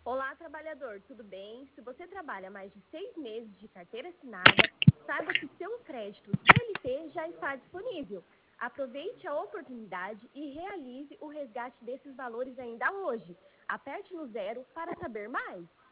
Olá, trabalhador, tudo bem? Se você trabalha mais de 6 meses de carteira assinada, saiba que seu crédito CLT já está disponível. Aproveite a oportunidade e realize o resgate desses valores ainda hoje. Aperte no zero para saber mais.